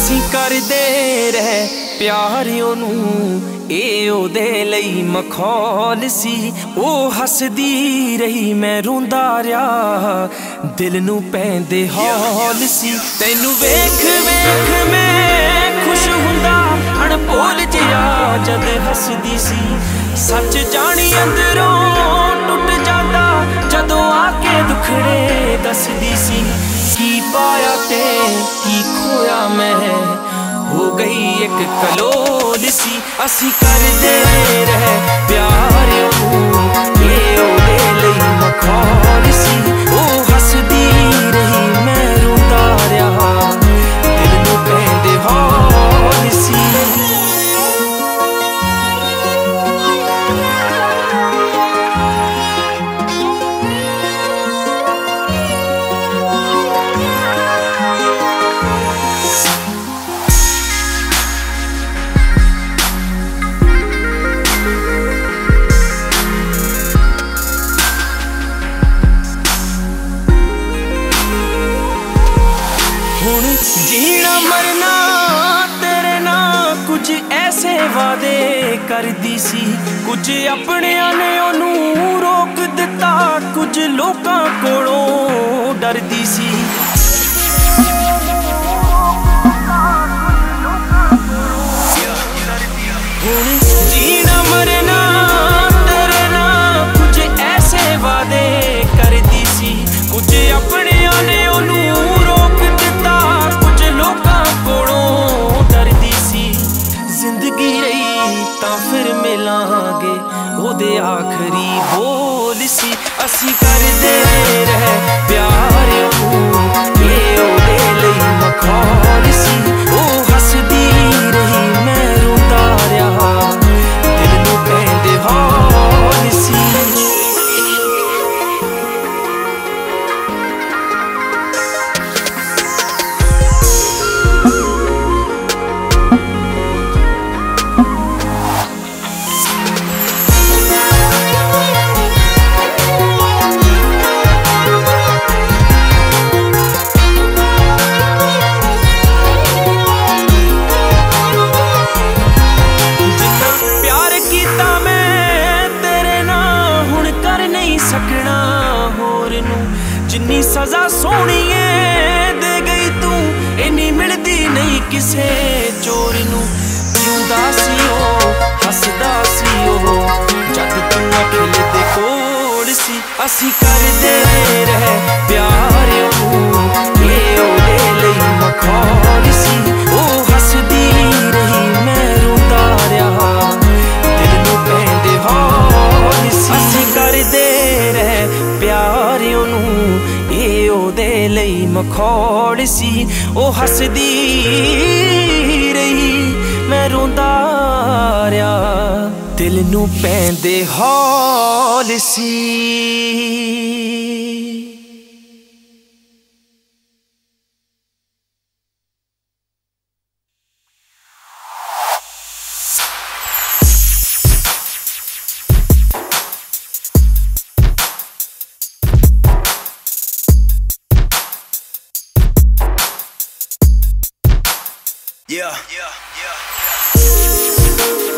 ਅਸੀਂ ਕਰਦੇ ਰਹਿ ਪਿਆਰ ਉਹਨੂੰ, ਇਹ ਉਹਦੇ ਲਈ ਮਖੌਲ ਸੀ। ਉਹ ਹੱਸਦੀ ਰਹੀ, ਮੈਂ ਰੋਂਦਾ ਰਿਹਾ, ਦਿਲ ਨੂੰ ਪੈਂਦੇ ਹੌਲ ਸੀ। ਤੈਨੂੰ ਵੇਖ ਵੇਖ ਮੈਂ ਖੁਸ਼ ਹੁੰਦਾ, ਅਣਭੋਲ ਜਿਹਾ ਜਦ ਹੱਸਦੀ ਸੀ। ਸੱਚ ਜਾਣੀ ਅੰਦਰੋਂ ਟੁੱਟ ਜਾਂਦਾ, ਜਦੋਂ ਆ ਕੇ ਦੁਖੜੇ ਦੱਸਦੀ ਸੀ। ਕੀ ਪਾਇਆ ਤੇ ਕੀ ਖੋਇਆ ਮੈਂ, ਹੋ ਗਈ ਇੱਕ ਕਲੋਲ ਸੀ। ਅਸੀਂ ਕਰਦੇ ਰਹਿ ਪਿਆਰ ਉਹਨੂੰ, ਇਹ ਉਹਦੇ ਲਈ ਮਖੌਲ ਸੀ। ਉਹ ਹੱਸਦੀ ਰਹੀ, ਮੈਂ ਰੋਂਦਾ ਰਿਹਾ, ਦਿਲ ਨੂੰ ਪੈਂਦੇ ਹੌਲ ਸੀ। ਹੁਣ ਜੀਣਾ ਮਰਨਾ ਤੇਰੇ ਨਾਲ, ਕੁਝ ਐਸੇ ਵਾਦੇ ਕਰਦੀ ਸੀ। ਕੁਝ ਆਪਣਿਆਂ ਨੇ ਉਹਨੂੰ ਰੋਕ ਦਿੱਤਾ, ਕੁਝ ਲੋਕਾਂ ਕੋਲੋਂ ਡਰਦੀ ਸੀ। ਹੁਣ ਜੀਣਾ ਮਰਨਾ ਤੇਰੇ ਨਾਲ, ਕੁਝ ਐਸੇ ਵਾਦੇ ਕਰਦੀ ਸੀ। ਕੁਝ ਆਪਣਿਆਂ ਨੇ ਉਹਨੂੰ ਰੋਕ ਦਿੱਤਾ, ਕੁਝ ਲੋਕਾਂ ਕੋਲੋਂ ਡਰਦੀ ਸੀ। ਜ਼ਿੰਦਗੀ ਰਹੀ ਤਾਂ ਫਿਰ ਮਿਲਾਂਗੇ, ਉਹਦੇ ਆਖਰੀ ਬੋਲ ਸੀ। ਅਸੀਂ ਕਰਦੇ ਰਹਿ ਪਿਆਰ ਉਹਨੂੰ, ਇਹ ਉਹਦੇ ਲਈ ਮਖੌਲ ਸੀ। ਉਹ ਹੱਸਦੀ ਰਹੀ, ਮੈਂ ਰੋਂਦਾ ਰਿਹਾ, ਦਿਲ ਨੂੰ ਪੈਂਦੇ ਹੌਲ ਸੀ। ਸਕਣਾ ਹੋਰ ਨੂੰ, ਜਿੰਨੀ ਸਜ਼ਾ ਸੋਹਣੀਏ ਦੇ ਗਈ ਤੂੰ, ਇੰਨੀ ਮਿਲਦੀ ਨਹੀਂ ਕਿਸੇ ਚੋਰ ਨੂੰ। ਜਿਉਂਦਾ ਸੀ ਉਹ, ਹੱਸਦਾ ਸੀ ਉਹ, ਜਦ ਤੂੰ ਅਖਿਲ ਦੇ ਕੋਲ ਸੀ। ਅਸੀਂ ਕਰਦੇ ਰਹਿ ਪਿਆਰ ਉਹਨੂੰ, ਇਹ ਉਹਦੇ ਲਈ ਮਖੌਲ ਸੀ। ਉਹ ਹੱਸਦੀ ਰਹੀ, ਮੈਂ ਰੋਂਦਾ ਰਿਹਾ, ਦਿਲ ਨੂੰ ਪੈਂਦੇ ਹੌਲ ਸੀ। ਅਸੀਂ ਕਰਦੇ ਰਹਿ ਪਿਆਰ ਉਹਨੂੰ, ਇਹ ਉਹਦੇ ਲਈ ਮਖੌਲ ਸੀ। ਉਹ ਹੱਸਦੀ ਰਹੀ, ਮੈਂ ਰੋਂਦਾ ਰਿਹਾ, ਦਿਲ ਨੂੰ ਪੈਂਦੇ ਹੌਲ ਸੀ। Yeah.